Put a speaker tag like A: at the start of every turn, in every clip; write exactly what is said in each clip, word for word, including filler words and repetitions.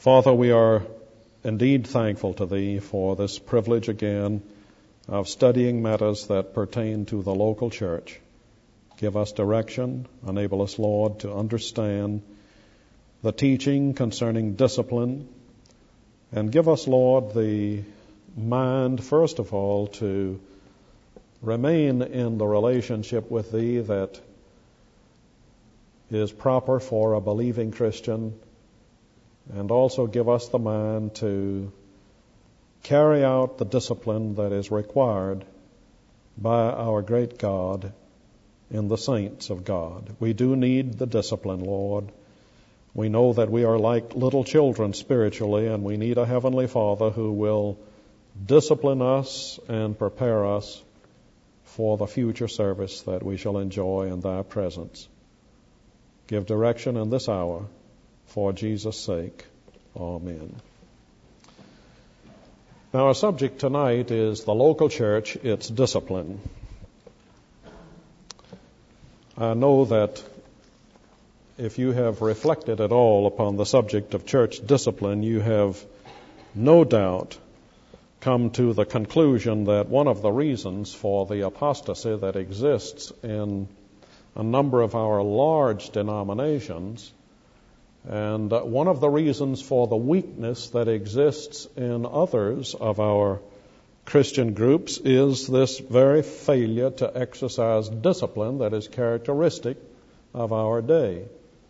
A: Father, we are indeed thankful to Thee for this privilege again of studying matters that pertain to the local church. Give us direction, enable us, Lord, to understand the teaching concerning discipline, and give us, Lord, the mind, first of all, to remain in the relationship with Thee that is proper for a believing Christian, and also give us the mind to carry out the discipline that is required by our great God in the saints of God. We do need the discipline, Lord. We know that we are like little children spiritually, and we need a Heavenly Father who will discipline us and prepare us for the future service that we shall enjoy in Thy presence. Give direction in this hour for Jesus' sake. Amen. Now, our subject tonight is the local church, its discipline. I know that if you have reflected at all upon the subject of church discipline, you have no doubt come to the conclusion that one of the reasons for the apostasy that exists in a number of our large denominations, and one of the reasons for the weakness that exists in others of our Christian groups, is this very failure to exercise discipline that is characteristic of our day.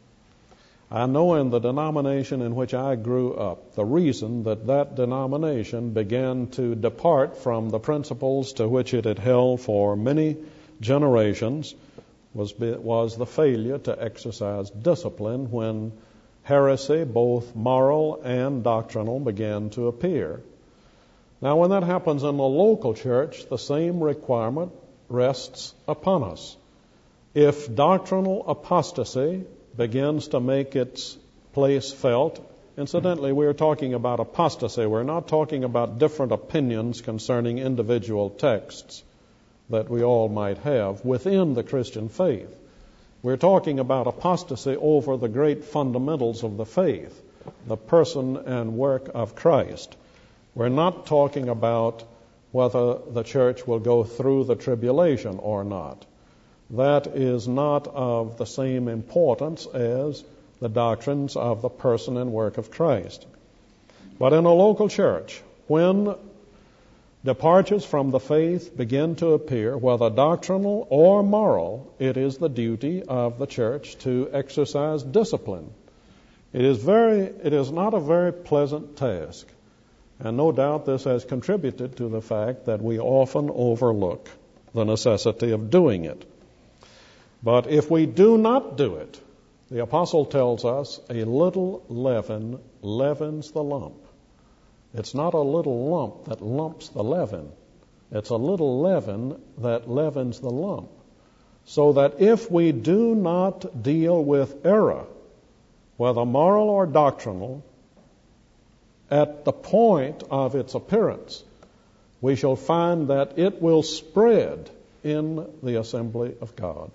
A: I know in the denomination in which I grew up, the reason that that denomination began to depart from the principles to which it had held for many generations was, was the failure to exercise discipline when heresy, both moral and doctrinal, began to appear. Now, when that happens in the local church, the same requirement rests upon us. If doctrinal apostasy begins to make its place felt, incidentally, we are talking about apostasy. We're not talking about different opinions concerning individual texts that we all might have within the Christian faith. We're talking about apostasy over the great fundamentals of the faith, the person and work of Christ. We're not talking about whether the church will go through the tribulation or not. That is not of the same importance as the doctrines of the person and work of Christ. But in a local church, when departures from the faith begin to appear, whether doctrinal or moral, it is the duty of the church to exercise discipline. It is very, it is not a very pleasant task, and no doubt this has contributed to the fact that we often overlook the necessity of doing it. But if we do not do it, the apostle tells us, a little leaven leavens the lump. It's not a little lump that lumps the leaven. It's a little leaven that leavens the lump. So that if we do not deal with error, whether moral or doctrinal, at the point of its appearance, we shall find that it will spread in the assembly of God.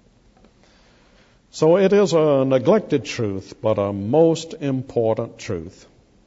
A: So it is a neglected truth, but a most important truth.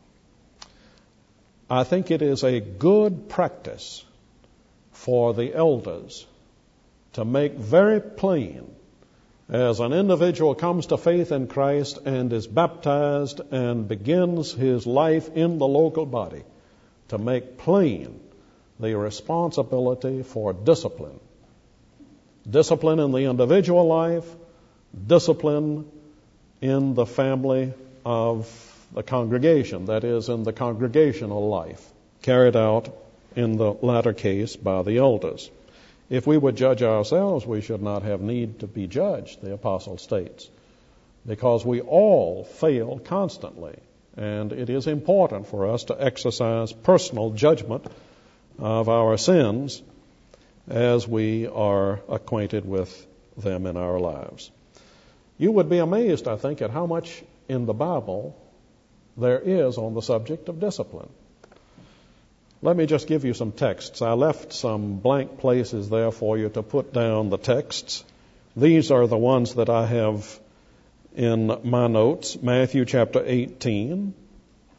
A: I think it is a good practice for the elders to make very plain, as an individual comes to faith in Christ and is baptized and begins his life in the local body, to make plain the responsibility for discipline. Discipline in the individual life, discipline in the family of the congregation, that is, in the congregational life, carried out in the latter case by the elders. If we would judge ourselves, we should not have need to be judged, the apostle states, because we all fail constantly, and it is important for us to exercise personal judgment of our sins as we are acquainted with them in our lives. You would be amazed, I think, at how much in the Bible there is on the subject of discipline. Let me just give you some texts. I left some blank places there for you to put down the texts. These are the ones that I have in my notes. Matthew chapter eighteen,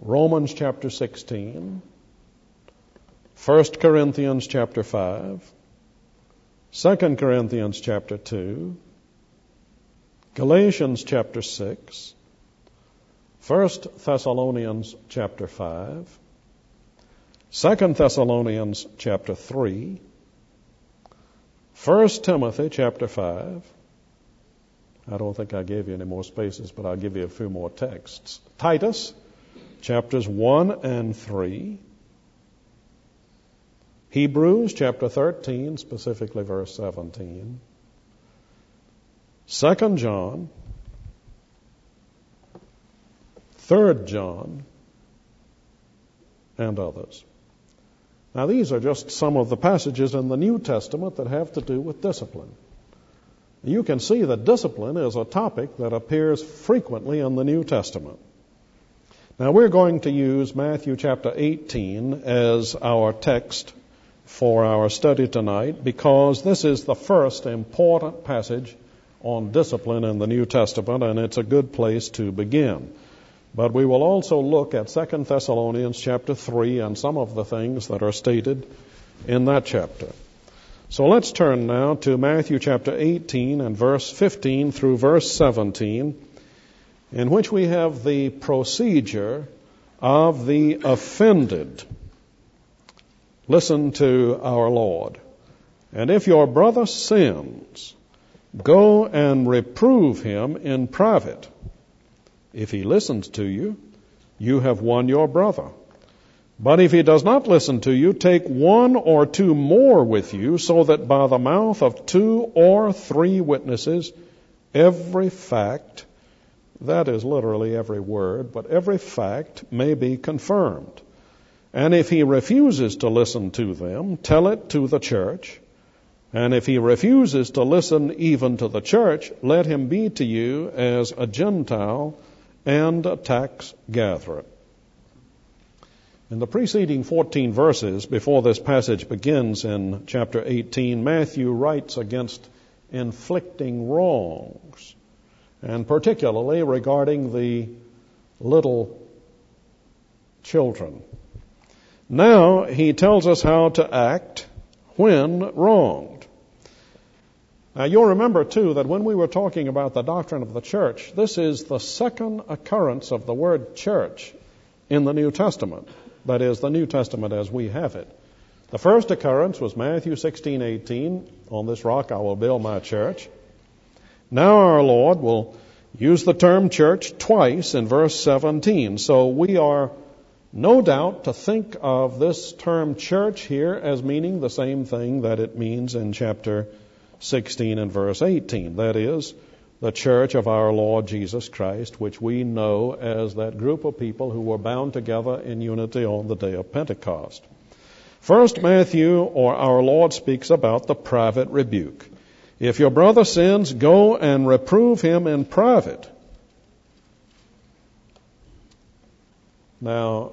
A: Romans chapter sixteen, First Corinthians chapter five, Second Corinthians chapter two, Galatians chapter six, First Thessalonians chapter five, Second Thessalonians chapter three, First Timothy chapter five. I don't think I gave you any more spaces, but I'll give you a few more texts. Titus chapters one and three. Hebrews chapter thirteen, specifically verse seventeen. Second John, Third John, and others. Now, these are just some of the passages in the New Testament that have to do with discipline. You can see that discipline is a topic that appears frequently in the New Testament. Now, we're going to use Matthew chapter eighteen as our text for our study tonight because this is the first important passage on discipline in the New Testament, and it's a good place to begin. But we will also look at Second Thessalonians chapter three and some of the things that are stated in that chapter. So let's turn now to Matthew chapter eighteen and verse fifteen through verse seventeen, in which we have the procedure of the offended. Listen to our Lord. And if your brother sins, go and reprove him in private. If he listens to you, you have won your brother. But if he does not listen to you, take one or two more with you, so that by the mouth of two or three witnesses, every fact, that is literally every word, but every fact may be confirmed. And if he refuses to listen to them, tell it to the church. And if he refuses to listen even to the church, let him be to you as a Gentile and a tax gatherer. In the preceding fourteen verses, before this passage begins in chapter eighteen, Matthew writes against inflicting wrongs, and particularly regarding the little children. Now he tells us how to act when wronged. Now you'll remember too that when we were talking about the doctrine of the church, this is the second occurrence of the word church in the New Testament. That is, the New Testament as we have it. The first occurrence was Matthew sixteen eighteen, on this rock I will build my church. Now our Lord will use the term church twice in verse seventeen. So we are no doubt to think of this term church here as meaning the same thing that it means in chapter sixteen and verse eighteen. That is, the church of our Lord Jesus Christ, which we know as that group of people who were bound together in unity on the day of Pentecost. First, Matthew, or our Lord, speaks about the private rebuke. If your brother sins, go and reprove him in private. Now,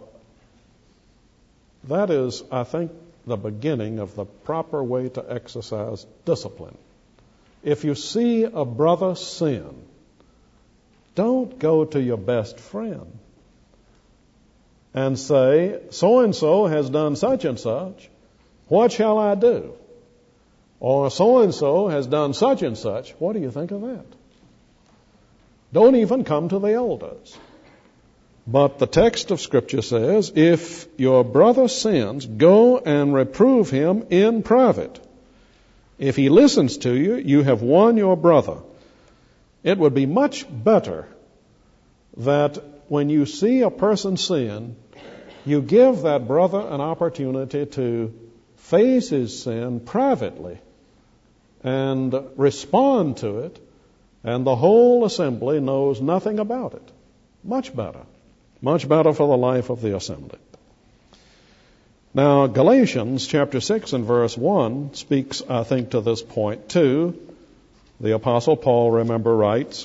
A: that is, I think, the beginning of the proper way to exercise discipline. If you see a brother sin, don't go to your best friend and say, so-and-so has done such and such, what shall I do? Or so-and-so has done such and such, what do you think of that? Don't even come to the elders. But the text of Scripture says, if your brother sins, go and reprove him in private. If he listens to you, you have won your brother. It would be much better that when you see a person sin, you give that brother an opportunity to face his sin privately and respond to it, and the whole assembly knows nothing about it. Much better. Much better for the life of the assembly. Now, Galatians chapter six and verse one speaks, I think, to this point too. The Apostle Paul, remember, writes,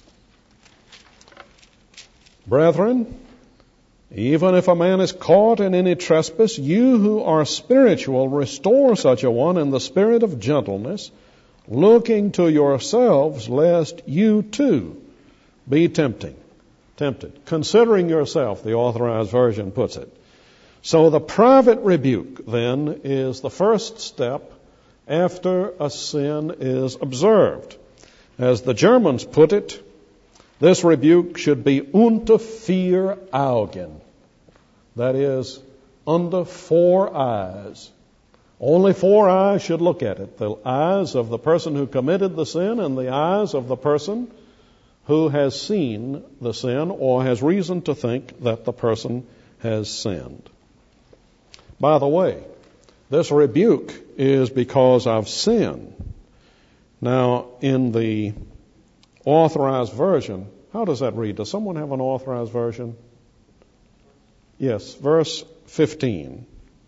A: Brethren, even if a man is caught in any trespass, you who are spiritual, restore such a one in the spirit of gentleness, looking to yourselves, lest you too be tempting. tempted. Considering yourself, the Authorized Version puts it. So the private rebuke, then, is the first step after a sin is observed. As the Germans put it, this rebuke should be unter vier Augen. That is, under four eyes. Only four eyes should look at it. The eyes of the person who committed the sin and the eyes of the person who has seen the sin or has reason to think that the person has sinned. By the way, this rebuke is because of sin. Now, in the Authorized Version, how does that read? Does someone have an Authorized Version? Yes, verse fifteen.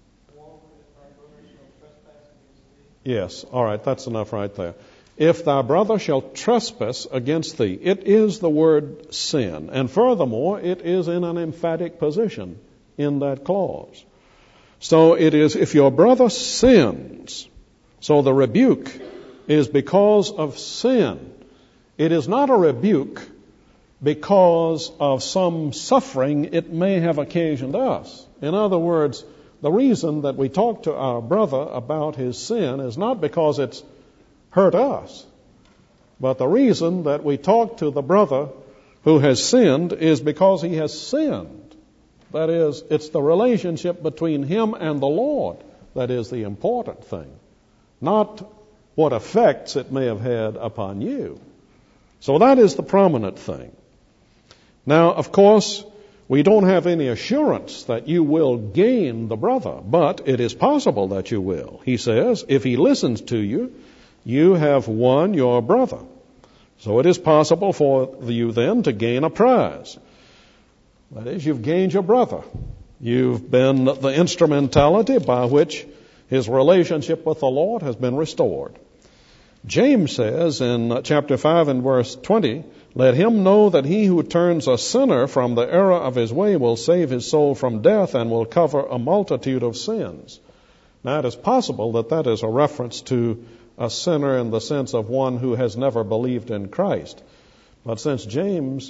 A: Yes, all right, that's enough right there. If thy brother shall trespass against thee, it is the word sin. And furthermore, it is in an emphatic position in that clause. So it is if your brother sins. So the rebuke is because of sin. It is not a rebuke because of some suffering it may have occasioned us. In other words, the reason that we talk to our brother about his sin is not because it's hurt us, but the reason that we talk to the brother who has sinned is because he has sinned. That is, it's the relationship between him and the Lord that is the important thing, not what effects it may have had upon you. So that is the prominent thing. Now, of course, we don't have any assurance that you will gain the brother, but it is possible that you will. He says, if he listens to you, you have won your brother. So it is possible for you then to gain a prize. That is, you've gained your brother. You've been the instrumentality by which his relationship with the Lord has been restored. James says in chapter five and verse twenty, let him know that he who turns a sinner from the error of his way will save his soul from death and will cover a multitude of sins. Now, it is possible that that is a reference to a sinner in the sense of one who has never believed in Christ. But since James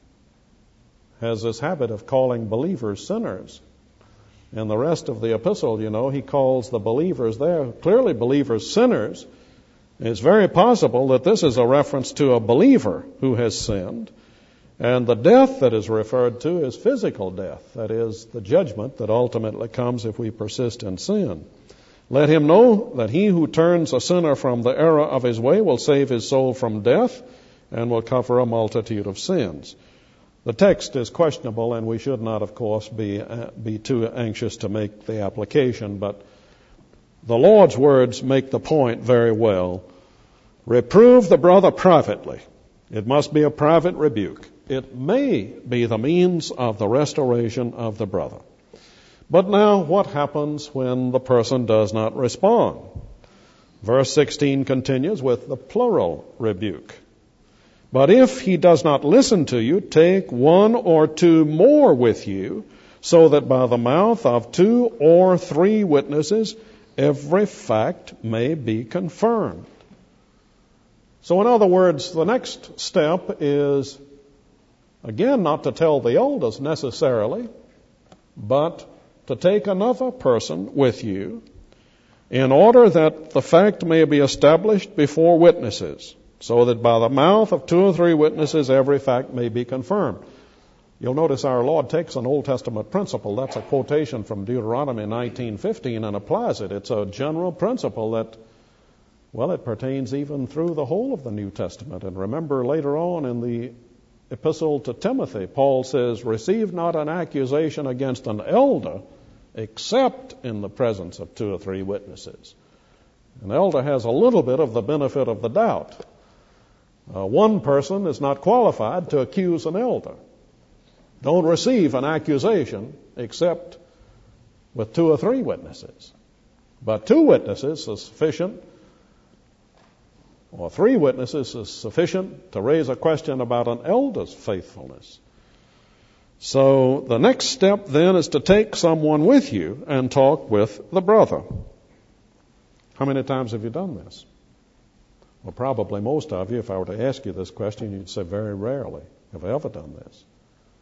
A: has this habit of calling believers sinners, and the rest of the epistle, you know, he calls the believers there, clearly believers, sinners, it's very possible that this is a reference to a believer who has sinned, and the death that is referred to is physical death, that is, the judgment that ultimately comes if we persist in sin. Let him know that he who turns a sinner from the error of his way will save his soul from death and will cover a multitude of sins. The text is questionable, and we should not, of course, be uh, be too anxious to make the application, but the Lord's words make the point very well. Reprove the brother privately. It must be a private rebuke. It may be the means of the restoration of the brother. But now, what happens when the person does not respond? Verse sixteen continues with the plural rebuke. But if he does not listen to you, take one or two more with you, so that by the mouth of two or three witnesses every fact may be confirmed. So in other words, the next step is, again, not to tell the elders necessarily, but to take another person with you in order that the fact may be established before witnesses, so that by the mouth of two or three witnesses every fact may be confirmed. You'll notice our Lord takes an Old Testament principle. That's a quotation from Deuteronomy nineteen fifteen and applies it. It's a general principle that, well, it pertains even through the whole of the New Testament. And remember later on in the epistle to Timothy, Paul says, receive not an accusation against an elder except in the presence of two or three witnesses. An elder has a little bit of the benefit of the doubt. Uh, one person is not qualified to accuse an elder. Don't receive an accusation except with two or three witnesses. But two witnesses is sufficient, or three witnesses is sufficient to raise a question about an elder's faithfulness. So the next step then is to take someone with you and talk with the brother. How many times have you done this? Well, probably most of you, if I were to ask you this question, you'd say very rarely have I ever done this.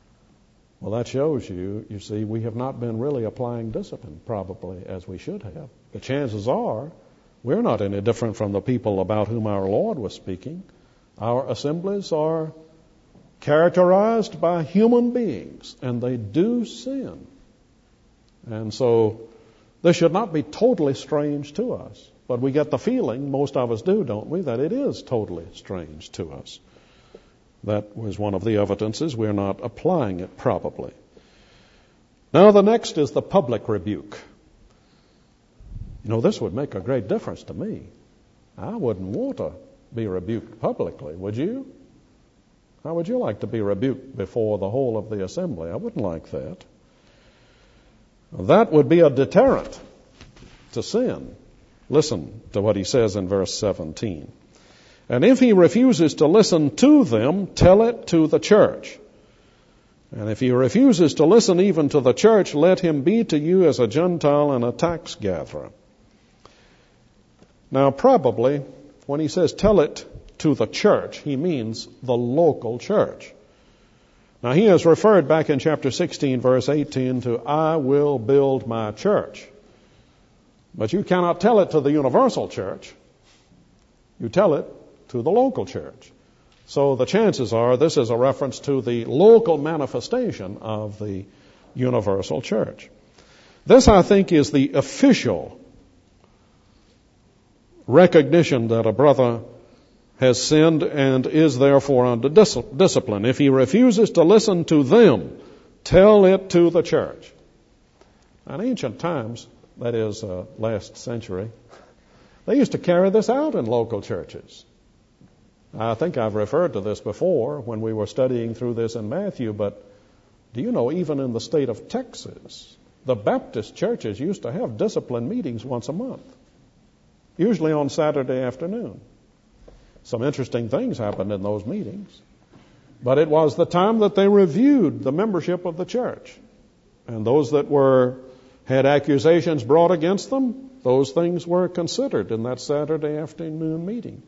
A: Well, that shows you, you see, we have not been really applying discipline probably as we should have. The chances are we're not any different from the people about whom our Lord was speaking. Our assemblies are characterized by human beings, and they do sin. And so this should not be totally strange to us. But we get the feeling, most of us do, don't we, that it is totally strange to us. That was one of the evidences we're not applying it probably. Now the next is the public rebuke. You know, this would make a great difference to me. I wouldn't want to be rebuked publicly, would you? How would you like to be rebuked before the whole of the assembly? I wouldn't like that. That would be a deterrent to sin. Listen to what he says in verse seventeen. And if he refuses to listen to them, tell it to the church. And if he refuses to listen even to the church, let him be to you as a Gentile and a tax gatherer. Now, probably, when he says tell it to the church, he means the local church. Now, he has referred back in chapter sixteen, verse eighteen, to I will build my church. But you cannot tell it to the universal church. You tell it to the local church. So the chances are this is a reference to the local manifestation of the universal church. This, I think, is the official recognition that a brother has sinned and is therefore under dis- discipline. If he refuses to listen to them, tell it to the church. In ancient times, that is uh, last century, they used to carry this out in local churches. I think I've referred to this before when we were studying through this in Matthew, but do you know, even in the state of Texas, the Baptist churches used to have discipline meetings once a month, usually on Saturday afternoon. Some interesting things happened in those meetings, but it was the time that they reviewed the membership of the church, and those that were had accusations brought against them, those things were considered in that Saturday afternoon meeting.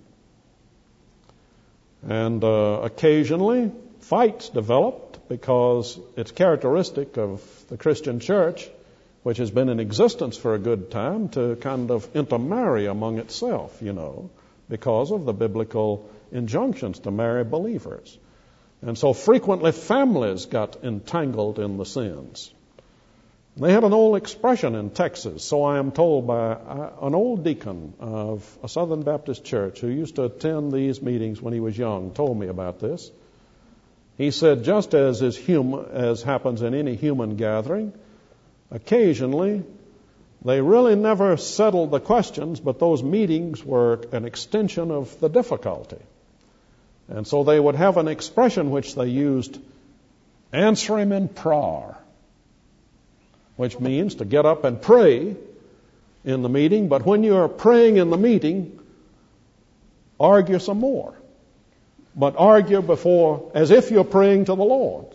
A: And uh, occasionally fights developed because it's characteristic of the Christian church, which has been in existence for a good time, to kind of intermarry among itself, you know, because of the biblical injunctions to marry believers. And so frequently families got entangled in the sins. They had an old expression in Texas, so I am told by an old deacon of a Southern Baptist church who used to attend these meetings when he was young, told me about this. He said, just as is hum- as happens in any human gathering, occasionally they really never settled the questions, but those meetings were an extension of the difficulty. And so they would have an expression which they used, answer him in prayer, which means to get up and pray in the meeting, but when you are praying in the meeting, argue some more. But argue before, as if you're praying to the Lord.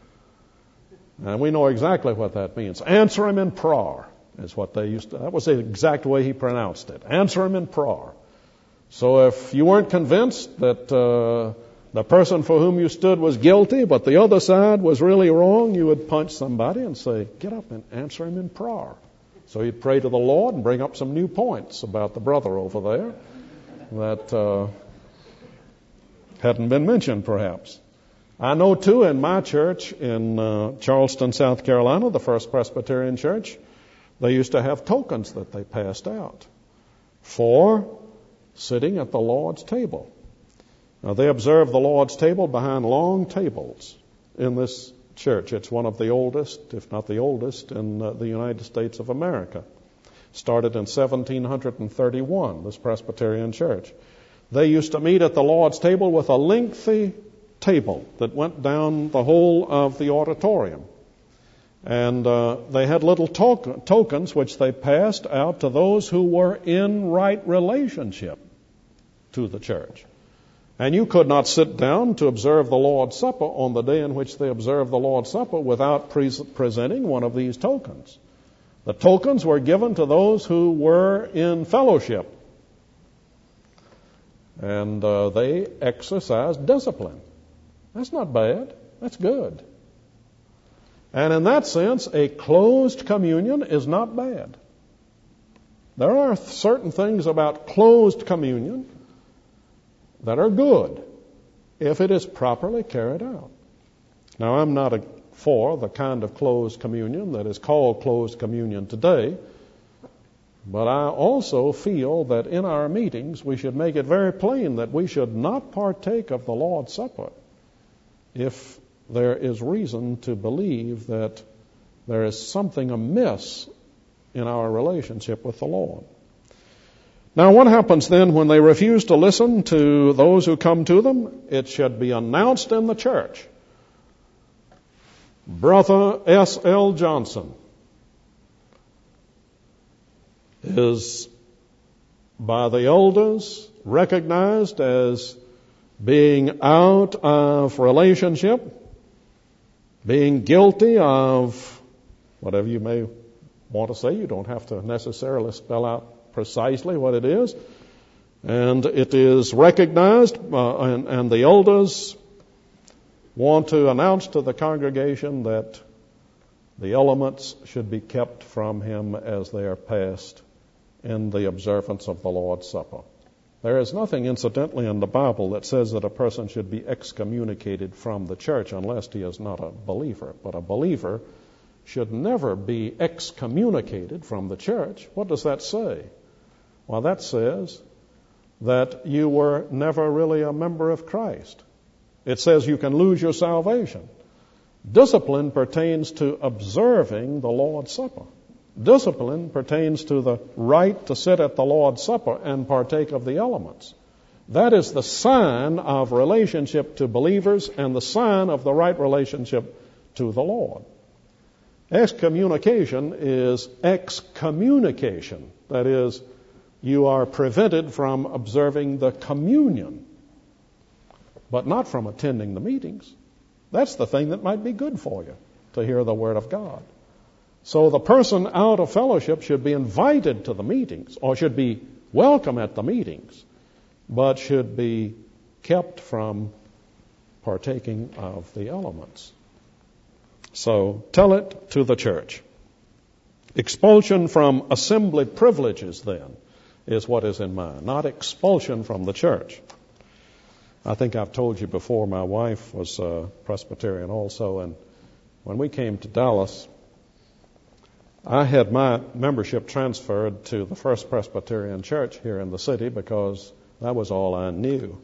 A: And we know exactly what that means. Answer him in prayer is what they used to, that was the exact way he pronounced it. Answer him in prayer. So if you weren't convinced that uh, the person for whom you stood was guilty, but the other side was really wrong, you would punch somebody and say, get up and answer him in prayer. So you'd pray to the Lord and bring up some new points about the brother over there that uh, hadn't been mentioned perhaps. I know too in my church in uh, Charleston, South Carolina, the First Presbyterian Church, they used to have tokens that they passed out for sitting at the Lord's table. Now, they observe the Lord's table behind long tables in this church. It's one of the oldest, if not the oldest, in uh, the United States of America. Started in seventeen thirty-one, this Presbyterian church. They used to meet at the Lord's table with a lengthy table that went down the whole of the auditorium. And uh, they had little to- tokens which they passed out to those who were in right relationship to the church. And you could not sit down to observe the Lord's Supper on the day in which they observed the Lord's Supper without pre- presenting one of these tokens. The tokens were given to those who were in fellowship. And uh, they exercised discipline. That's not bad. That's good. And in that sense, a closed communion is not bad. There are certain things about closed communion that are good if it is properly carried out. Now, I'm not a, for the kind of closed communion that is called closed communion today, but I also feel that in our meetings we should make it very plain that we should not partake of the Lord's Supper if there is reason to believe that there is something amiss in our relationship with the Lord. Now, what happens then when they refuse to listen to those who come to them? It should be announced in the church. Brother S L Johnson is by the elders recognized as being out of relationship, being guilty of whatever you may want to say. You don't have to necessarily spell out precisely what it is. And it is recognized, uh, and, and the elders want to announce to the congregation that the elements should be kept from him as they are passed in the observance of the Lord's Supper. There is nothing, incidentally, in the Bible that says that a person should be excommunicated from the church unless he is not a believer. But a believer should never be excommunicated from the church. What does that say? Well, that says that you were never really a member of Christ. It says you can lose your salvation. Discipline pertains to observing the Lord's Supper. Discipline pertains to the right to sit at the Lord's Supper and partake of the elements. That is the sign of relationship to believers and the sign of the right relationship to the Lord. Excommunication is excommunication. That is, you are prevented from observing the communion, but not from attending the meetings. That's the thing that might be good for you, to hear the Word of God. So the person out of fellowship should be invited to the meetings, or should be welcome at the meetings, but should be kept from partaking of the elements. So tell it to the church. Expulsion from assembly privileges, then, is what is in mind, not expulsion from the church. I think I've told you before, my wife was a Presbyterian also, and when we came to Dallas, I had my membership transferred to the First Presbyterian Church here in the city because that was all I knew.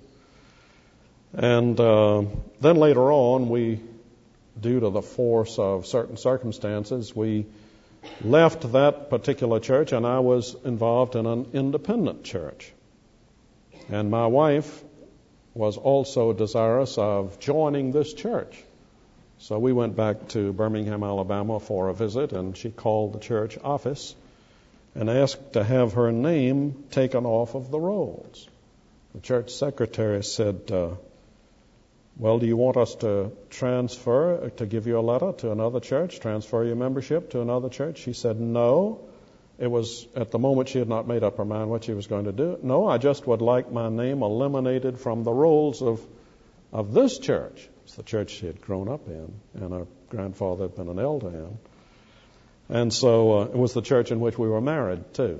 A: And uh, then later on, we, due to the force of certain circumstances, we left that particular church, and I was involved in an independent church. And my wife was also desirous of joining this church. So we went back to Birmingham, Alabama for a visit, and she called the church office and asked to have her name taken off of the rolls. The church secretary said, uh, well, do you want us to transfer, to give you a letter to another church, transfer your membership to another church? She said no. It was, at the moment, she had not made up her mind what she was going to do. No, I just would like my name eliminated from the rolls of, of this church. It's the church she had grown up in, and her grandfather had been an elder in. And so uh, it was the church in which we were married, too.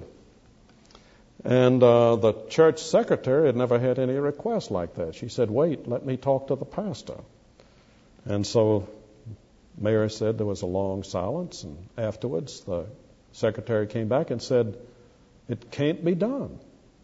A: And uh, the church secretary had never had any request like that. She said, wait, let me talk to the pastor. And so Mary said there was a long silence, and afterwards the secretary came back and said, it can't be done.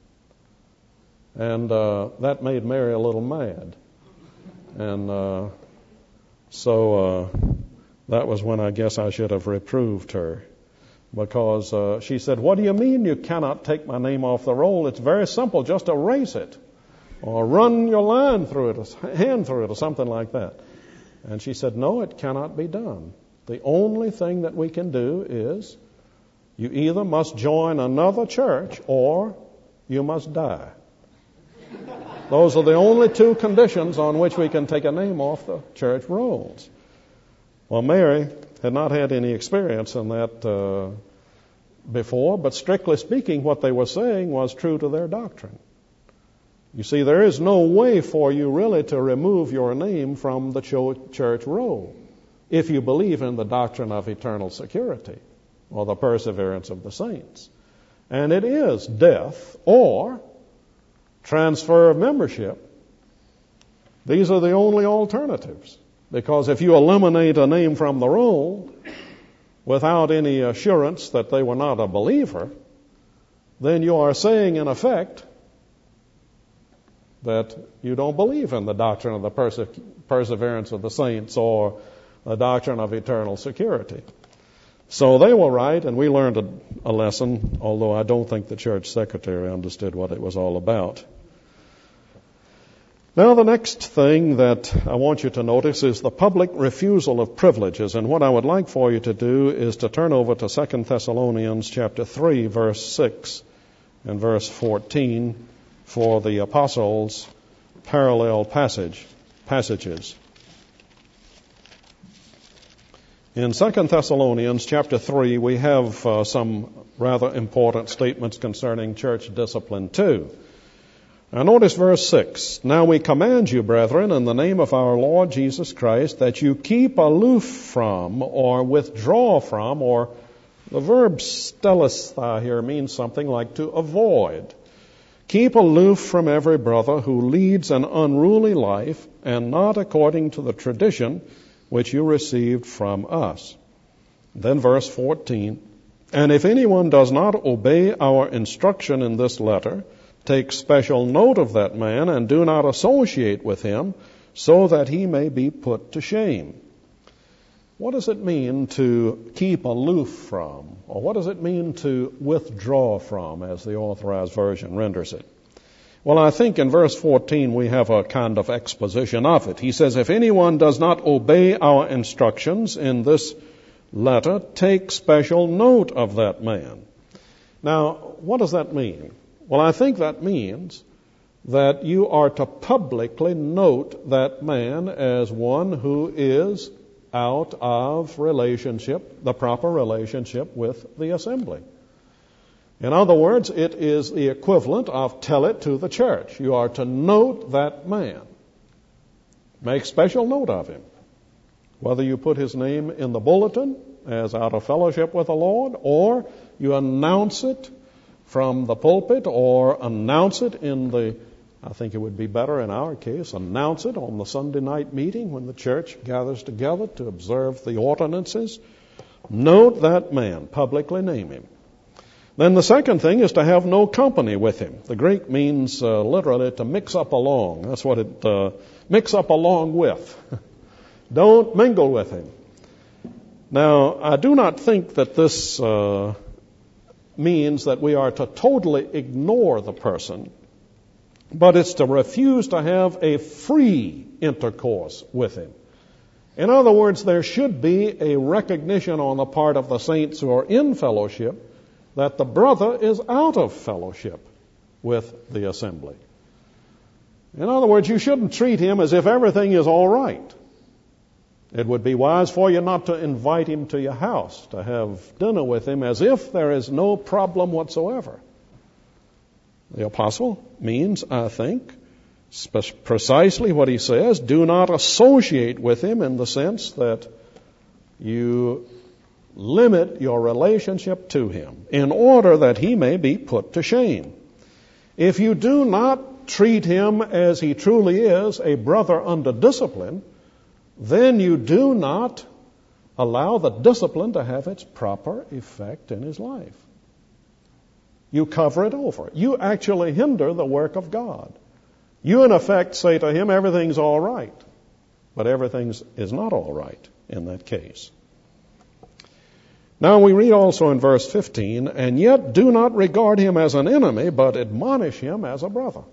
A: And uh, that made Mary a little mad. And uh, so uh, that was when I guess I should have reproved her. Because uh, she said, what do you mean you cannot take my name off the roll? It's very simple, just erase it. Or run your line through it, or hand through it, or something like that. And she said, no, it cannot be done. The only thing that we can do is you either must join another church or you must die. Those are the only two conditions on which we can take a name off the church rolls. Well, Mary had not had any experience in that uh, before, but strictly speaking, what they were saying was true to their doctrine. You see, there is no way for you really to remove your name from the church roll. if you believe in the doctrine of eternal security or the perseverance of the saints. And it is death or transfer of membership. These are the only alternatives. Because if you eliminate a name from the roll without any assurance that they were not a believer, then you are saying, in effect, that you don't believe in the doctrine of the perse- perseverance of the saints or the doctrine of eternal security. So they were right, and we learned a, a lesson, although I don't think the church secretary understood what it was all about. Now, the next thing that I want you to notice is the public refusal of privileges. And what I would like for you to do is to turn over to Second Thessalonians chapter three, verse six and verse fourteen for the apostles' parallel passage passages. In Second Thessalonians chapter three, we have uh, some rather important statements concerning church discipline too. Now notice verse six. Now we command you, brethren, in the name of our Lord Jesus Christ, that you keep aloof from or withdraw from, or the verb stelistha here means something like to avoid. Keep aloof from every brother who leads an unruly life and not according to the tradition which you received from us. Then verse fourteen. And if anyone does not obey our instruction in this letter, take special note of that man and do not associate with him, so that he may be put to shame. What does it mean to keep aloof from? Or what does it mean to withdraw from, as the Authorized Version renders it? Well, I think in verse fourteen we have a kind of exposition of it. He says, if anyone does not obey our instructions in this letter, take special note of that man. Now, what does that mean? Well, I think that means that you are to publicly note that man as one who is out of relationship, the proper relationship with the assembly. In other words, it is the equivalent of tell it to the church. You are to note that man. Make special note of him. Whether you put his name in the bulletin as out of fellowship with the Lord, or you announce it from the pulpit, or announce it in the, I think it would be better in our case, announce it on the Sunday night meeting when the church gathers together to observe the ordinances. Note that man, publicly name him. Then the second thing is to have no company with him. The Greek means uh, literally to mix up along. That's what it, uh, mix up along with. Don't mingle with him. Now, I do not think that this uh, means that we are to totally ignore the person, but it's to refuse to have a free intercourse with him. In other words, there should be a recognition on the part of the saints who are in fellowship that the brother is out of fellowship with the assembly. In other words, you shouldn't treat him as if everything is all right. It would be wise for you not to invite him to your house, to have dinner with him as if there is no problem whatsoever. The apostle means, I think, precisely what he says. Do not associate with him in the sense that you limit your relationship to him in order that he may be put to shame. If you do not treat him as he truly is, a brother under discipline, then you do not allow the discipline to have its proper effect in his life. You cover it over. You actually hinder the work of God. You, in effect, say to him, everything's all right. But everything is not all right in that case. Now we read also in verse fifteen, and yet do not regard him as an enemy, but admonish him as a brother.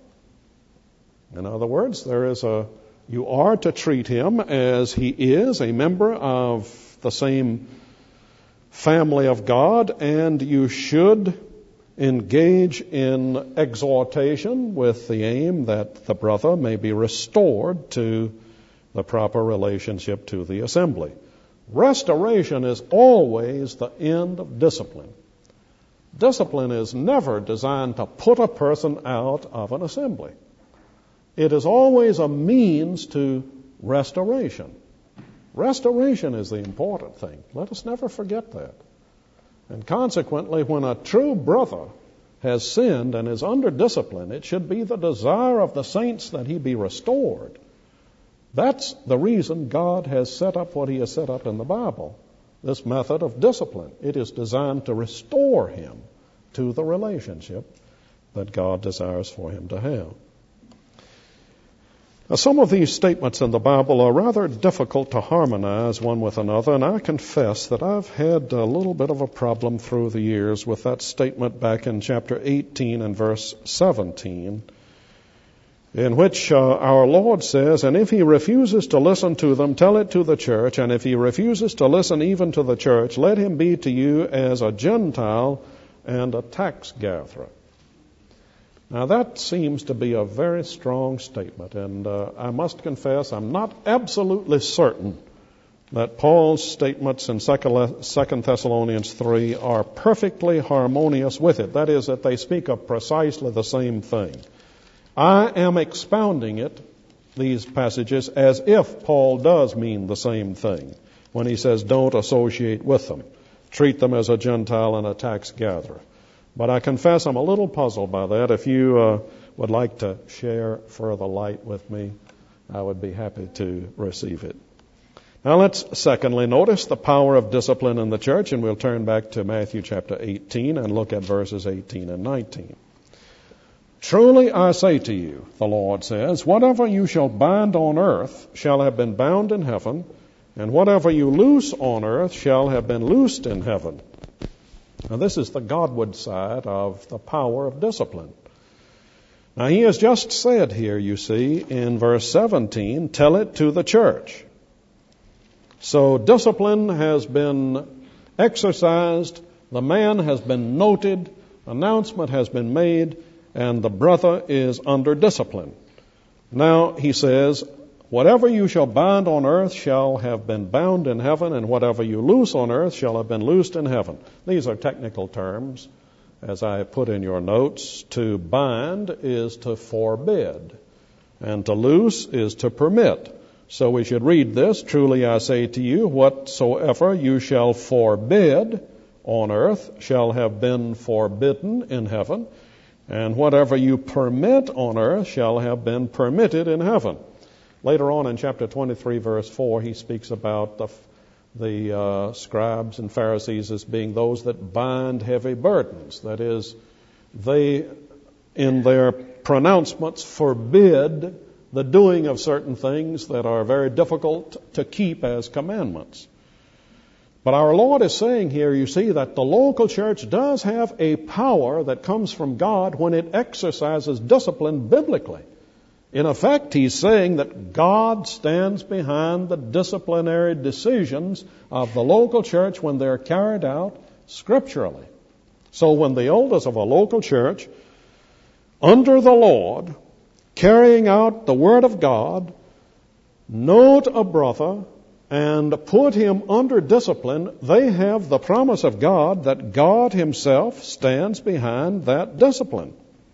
A: In other words, there is a You are to treat him as he is, a member of the same family of God, and you should engage in exhortation with the aim that the brother may be restored to the proper relationship to the assembly. Restoration is always the end of discipline. Discipline is never designed to put a person out of an assembly. It is always a means to restoration. Restoration is the important thing. Let us never forget that. And consequently, when a true brother has sinned and is under discipline, it should be the desire of the saints that he be restored. That's the reason God has set up what he has set up in the Bible, this method of discipline. It is designed to restore him to the relationship that God desires for him to have. Now, some of these statements in the Bible are rather difficult to harmonize one with another, and I confess that I've had a little bit of a problem through the years with that statement back in chapter eighteen and verse seventeen, in which uh, our Lord says, "And if he refuses to listen to them, tell it to the church, and if he refuses to listen even to the church, let him be to you as a Gentile and a tax gatherer." Now that seems to be a very strong statement, and uh, I must confess I'm not absolutely certain that Paul's statements in Second Thessalonians three are perfectly harmonious with it. That is, that they speak of precisely the same thing. I am expounding it, these passages, as if Paul does mean the same thing when he says don't associate with them. Treat them as a Gentile and a tax gatherer. But I confess I'm a little puzzled by that. If you uh, would like to share further light with me, I would be happy to receive it. Now let's secondly notice the power of discipline in the church, and we'll turn back to Matthew chapter eighteen and look at verses eighteen and nineteen. "Truly I say to you," the Lord says, "whatever you shall bind on earth shall have been bound in heaven, and whatever you loose on earth shall have been loosed in heaven." Now this is the Godward side of the power of discipline. Now he has just said here, you see, in verse seventeen, tell it to the church. So discipline has been exercised, the man has been noted, announcement has been made, and the brother is under discipline. Now he says, whatever you shall bind on earth shall have been bound in heaven, and whatever you loose on earth shall have been loosed in heaven. These are technical terms, as I put in your notes. To bind is to forbid, and to loose is to permit. So we should read this, truly I say to you, whatsoever you shall forbid on earth shall have been forbidden in heaven, and whatever you permit on earth shall have been permitted in heaven. Later on in chapter twenty-three, verse four, he speaks about the, the uh, scribes and Pharisees as being those that bind heavy burdens. That is, they, in their pronouncements, forbid the doing of certain things that are very difficult to keep as commandments. But our Lord is saying here, you see, that the local church does have a power that comes from God when it exercises discipline biblically. In effect, he's saying that God stands behind the disciplinary decisions of the local church when they're carried out scripturally. So when the elders of a local church, under the Lord, carrying out the Word of God, note a brother and put him under discipline, they have the promise of God that God himself stands behind that discipline.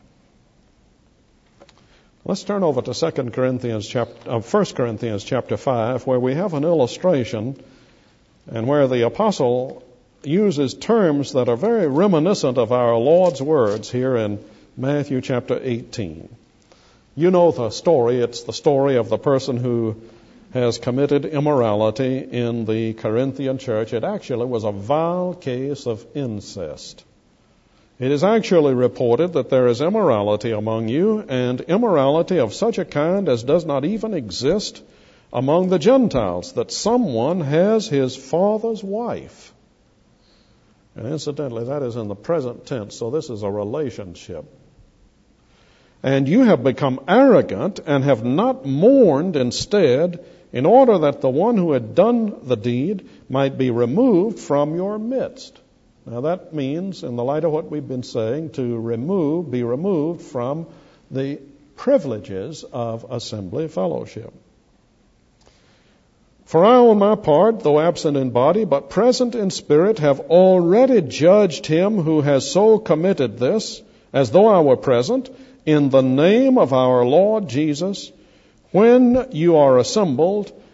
A: Let's turn over to Second Corinthians chapter, uh, First Corinthians chapter five, where we have an illustration and where the apostle uses terms that are very reminiscent of our Lord's words here in Matthew chapter eighteen. You know the story. It's the story of the person who has committed immorality in the Corinthian church. It actually was a vile case of incest. It is actually reported that there is immorality among you, and immorality of such a kind as does not even exist among the Gentiles, that someone has his father's wife. And incidentally, that is in the present tense, so this is a relationship. And you have become arrogant and have not mourned instead, in order that the one who had done the deed might be removed from your midst. Now that means, in the light of what we've been saying, to remove, be removed from the privileges of assembly fellowship. For I, on my part, though absent in body, but present in spirit, have already judged him who has so committed this, as though I were present, in the name of our Lord Jesus, when you are assembled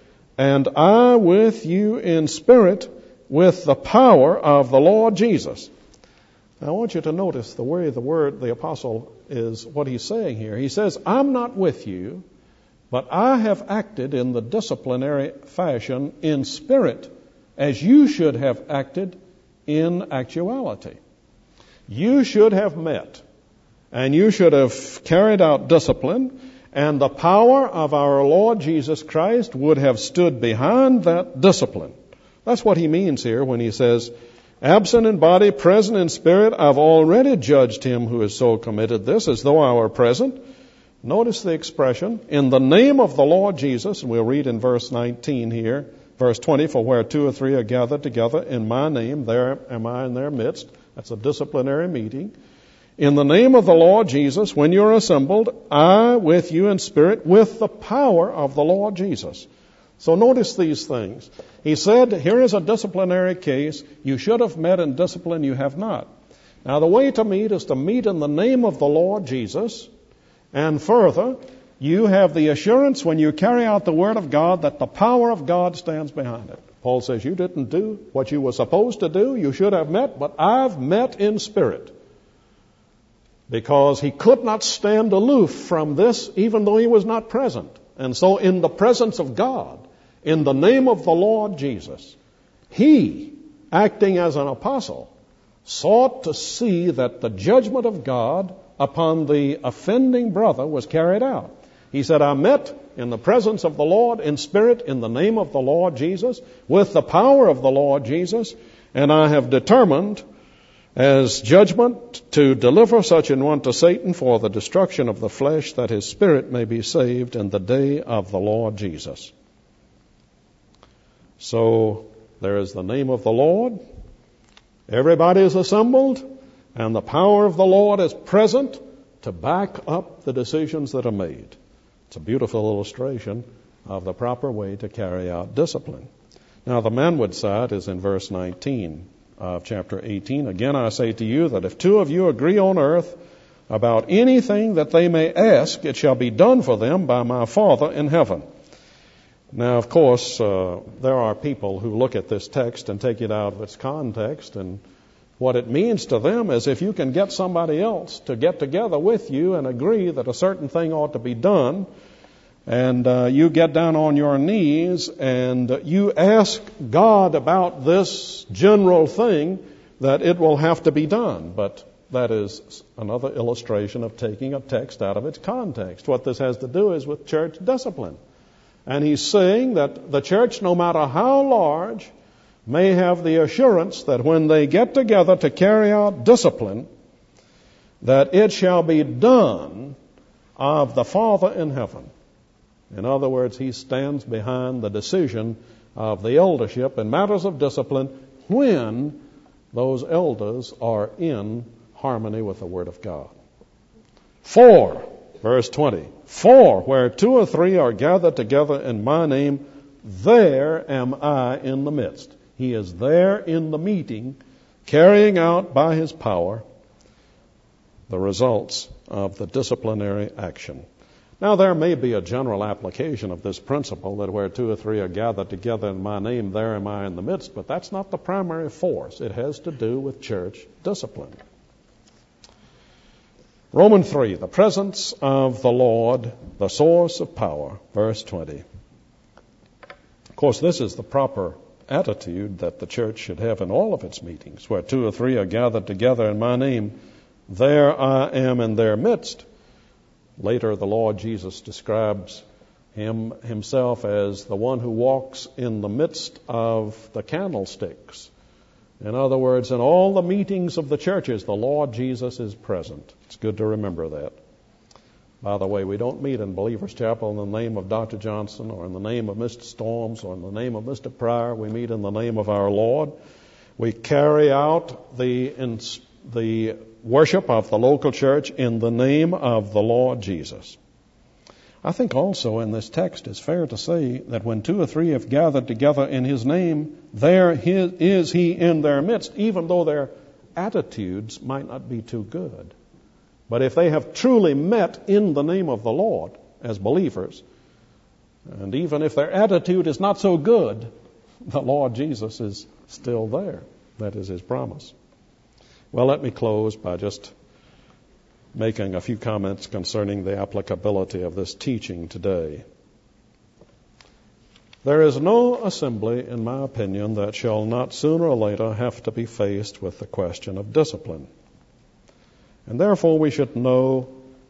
A: and I with you in spirit with the power of the Lord Jesus. Now, I want you to notice the way the word, the apostle, is what he's saying here. He says, I'm not with you, but I have acted in the disciplinary fashion in spirit, as you should have acted in actuality. You should have met, and you should have carried out discipline, and the power of our Lord Jesus Christ would have stood behind that discipline. That's what he means here when he says, absent in body, present in spirit, I've already judged him who has so committed this, as though I were present. Notice the expression, in the name of the Lord Jesus, and we'll read in verse nineteen here, verse twenty, for where two or three are gathered together in my name, there am I in their midst. That's a disciplinary meeting. In the name of the Lord Jesus, when you're assembled, I with you in spirit, with the power of the Lord Jesus. So notice these things. He said, here is a disciplinary case. You should have met in discipline, you have not. Now, the way to meet is to meet in the name of the Lord Jesus. And further, you have the assurance when you carry out the Word of God that the power of God stands behind it. Paul says, you didn't do what you were supposed to do. You should have met, but I've met in spirit. Because he could not stand aloof from this, even though he was not present. And so in the presence of God, in the name of the Lord Jesus, he, acting as an apostle, sought to see that the judgment of God upon the offending brother was carried out. He said, I met in the presence of the Lord in spirit, in the name of the Lord Jesus, with the power of the Lord Jesus, and I have determined as judgment to deliver such an one to Satan for the destruction of the flesh, that his spirit may be saved in the day of the Lord Jesus. So there is the name of the Lord. Everybody is assembled, and the power of the Lord is present to back up the decisions that are made. It's a beautiful illustration of the proper way to carry out discipline. Now, the manward side is in verse nineteen of chapter eighteen. Again, I say to you that if two of you agree on earth about anything that they may ask, it shall be done for them by my Father in heaven. Now, of course, uh, there are people who look at this text and take it out of its context, and what it means to them is if you can get somebody else to get together with you and agree that a certain thing ought to be done, and uh, you get down on your knees and you ask God about this general thing, that it will have to be done. But that is another illustration of taking a text out of its context. What this has to do is with church discipline. And he's saying that the church, no matter how large, may have the assurance that when they get together to carry out discipline, that it shall be done of the Father in heaven. In other words, he stands behind the decision of the eldership in matters of discipline when those elders are in harmony with the Word of God. For, verse twenty, for where two or three are gathered together in my name, there am I in the midst. He is there in the meeting, carrying out by his power the results of the disciplinary action. Now, there may be a general application of this principle that where two or three are gathered together in my name, there am I in the midst, but that's not the primary force. It has to do with church discipline. Romans three, the presence of the Lord, the source of power, verse twenty. Of course, this is the proper attitude that the church should have in all of its meetings. Where two or three are gathered together in my name, there I am in their midst. Later, the Lord Jesus describes him himself as the one who walks in the midst of the candlesticks. In other words, in all the meetings of the churches, the Lord Jesus is present. It's good to remember that. By the way, we don't meet in Believers Chapel in the name of Doctor Johnson or in the name of Mister Storms or in the name of Mister Pryor. We meet in the name of our Lord. We carry out the, in, the worship of the local church in the name of the Lord Jesus. I think also in this text it's fair to say that when two or three have gathered together in his name, there his, is he in their midst, even though their attitudes might not be too good. But if they have truly met in the name of the Lord as believers, And even if their attitude is not so good, the Lord Jesus is still there. That is His promise. Well, let me close by just making a few comments concerning the applicability of this teaching today. There is no assembly, in my opinion, that shall not sooner or later have to be faced with the question of discipline. And therefore we should know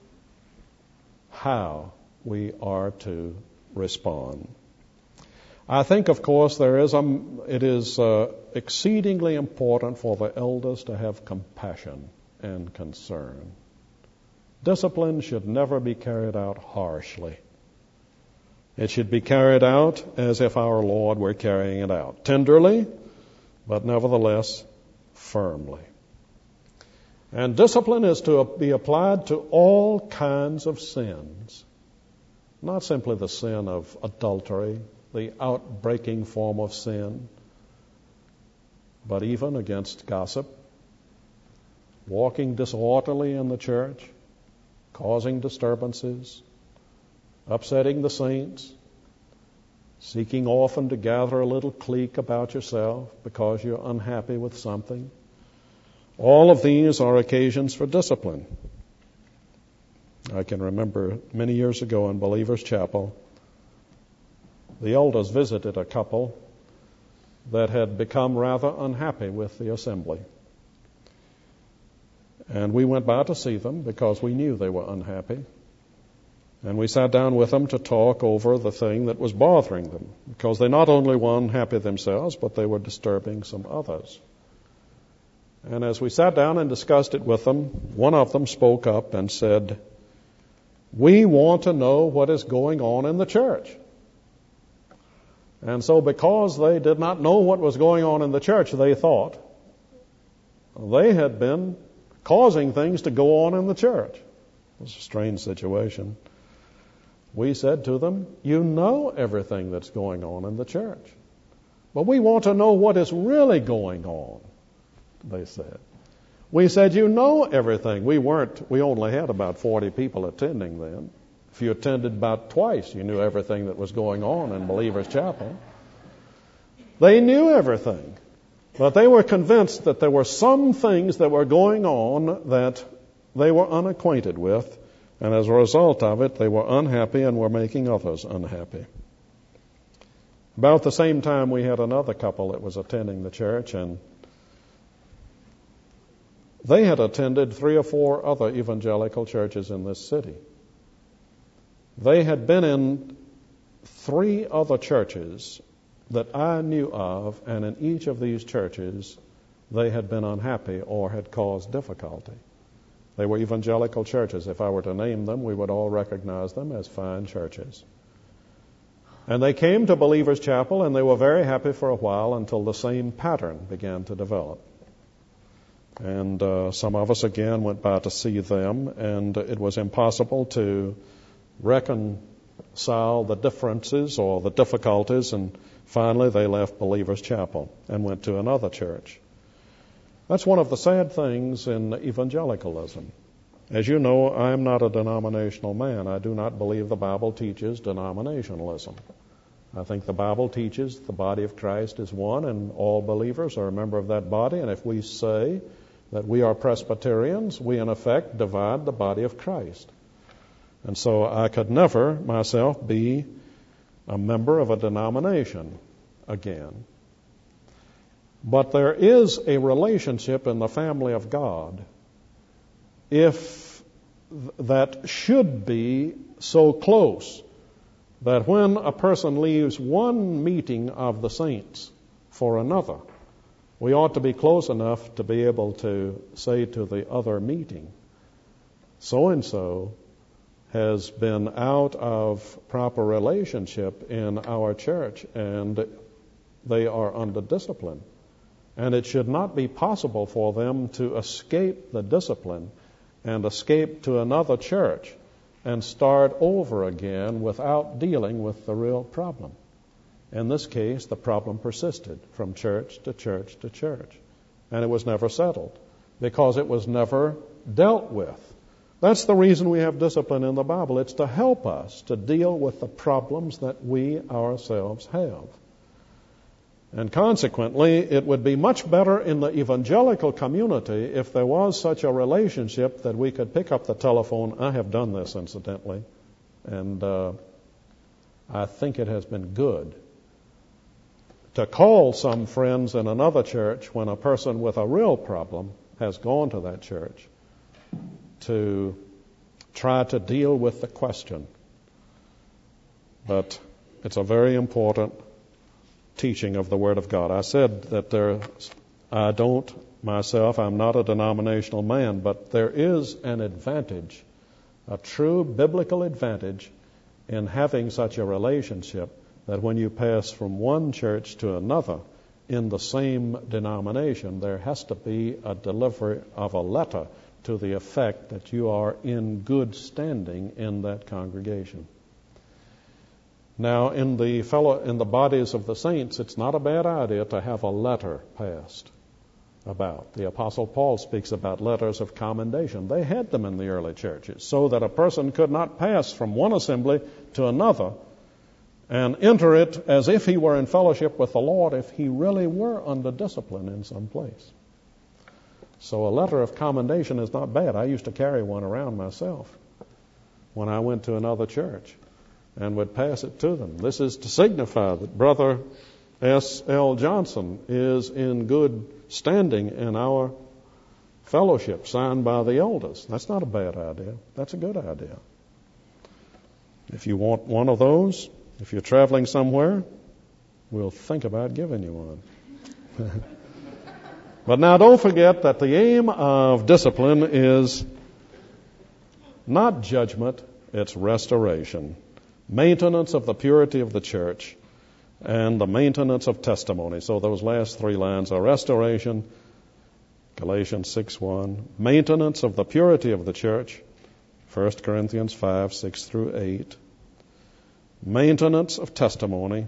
A: how we are to respond. I think, of course, there is a, it is uh, exceedingly important for the elders to have compassion and concern. Discipline should never be carried out harshly. It should be carried out as if our Lord were carrying it out, tenderly, but nevertheless firmly. And discipline is to be applied to all kinds of sins, not simply the sin of adultery, the outbreaking form of sin, but even against gossip, walking disorderly in the church, causing disturbances, upsetting the saints, seeking often to gather a little clique about yourself because you're unhappy with something. All of these are occasions for discipline. I can remember many years ago in Believers Chapel, the elders visited a couple that had become rather unhappy with the assembly. And we went by to see them because we knew they were unhappy. And we sat down with them to talk over the thing that was bothering them, because they not only were unhappy themselves, but they were disturbing some others. And as we sat down and discussed it with them, one of them spoke up and said, "We want to know what is going on in the church." And so because they did not know what was going on in the church, they thought they had been causing things to go on in the church. It was a strange situation. We said to them, "You know everything that's going on in the church, but we want to know what is really going on," they said. We said, "You know everything." We weren't, we only had about forty people attending then. If you attended about twice, you knew everything that was going on in Believers Chapel. They knew everything, but they were convinced that there were some things that were going on that they were unacquainted with, and as a result of it, they were unhappy and were making others unhappy. About the same time, we had another couple that was attending the church, and they had attended three or four other evangelical churches in this city. They had been in three other churches that I knew of, and in each of these churches, they had been unhappy or had caused difficulty. They were evangelical churches. If I were to name them, we would all recognize them as fine churches. And they came to Believers Chapel, and they were very happy for a while until the same pattern began to develop. And uh, some of us again went by to see them, and it was impossible to reconcile the differences or the difficulties, and finally they left Believers Chapel and went to another church. That's one of the sad things in evangelicalism. As you know, I'm not a denominational man. I do not believe the Bible teaches denominationalism. I think the Bible teaches the body of Christ is one, and all believers are a member of that body, and if we say that we are Presbyterians, we in effect divide the body of Christ. And so I could never myself be a member of a denomination again. But there is a relationship in the family of God if that should be so close that when a person leaves one meeting of the saints for another, we ought to be close enough to be able to say to the other meeting, so-and-so has been out of proper relationship in our church, and they are under discipline. And it should not be possible for them to escape the discipline and escape to another church and start over again without dealing with the real problem. In this case, the problem persisted from church to church to church, and it was never settled because it was never dealt with. That's the reason we have discipline in the Bible. It's to help us to deal with the problems that we ourselves have. And consequently, it would be much better in the evangelical community if there was such a relationship that we could pick up the telephone. I have done this, incidentally, and uh, I think it has been good to call some friends in another church when a person with a real problem has gone to that church to try to deal with the question. But it's a very important teaching of the Word of God. I said that there, I don't myself, I'm not a denominational man, but there is an advantage, a true biblical advantage in having such a relationship that when you pass from one church to another in the same denomination, there has to be a delivery of a letter to the effect that you are in good standing in that congregation. Now, in the fellow, in the bodies of the saints, it's not a bad idea to have a letter passed about. The Apostle Paul speaks about letters of commendation. They had them in the early churches so that a person could not pass from one assembly to another and enter it as if he were in fellowship with the Lord if he really were under discipline in some place. So a letter of commendation is not bad. I used to carry one around myself when I went to another church and would pass it to them. This is to signify that Brother S L Johnson is in good standing in our fellowship, signed by the elders. That's not a bad idea. That's a good idea. If you want one of those, if you're traveling somewhere, we'll think about giving you one. But now don't forget that the aim of discipline is not judgment, it's restoration. Maintenance of the purity of the church and the maintenance of testimony. So those last three lines are restoration, Galatians six one, maintenance of the purity of the church, First Corinthians five six through eight, maintenance of testimony,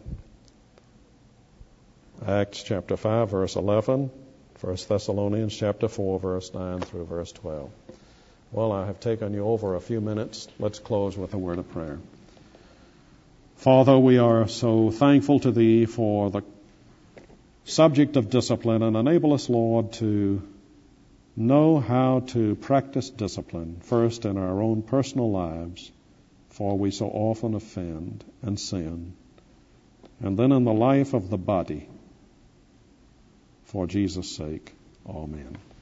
A: Acts chapter five verse eleven, First Thessalonians chapter four verse nine through verse twelve. Well, I have taken you over a few minutes. Let's close with a word of prayer. Father, we are so thankful to Thee for the subject of discipline, and enable us, Lord, to know how to practice discipline, first in our own personal lives, for we so often offend and sin, and then in the life of the body, for Jesus' sake. Amen.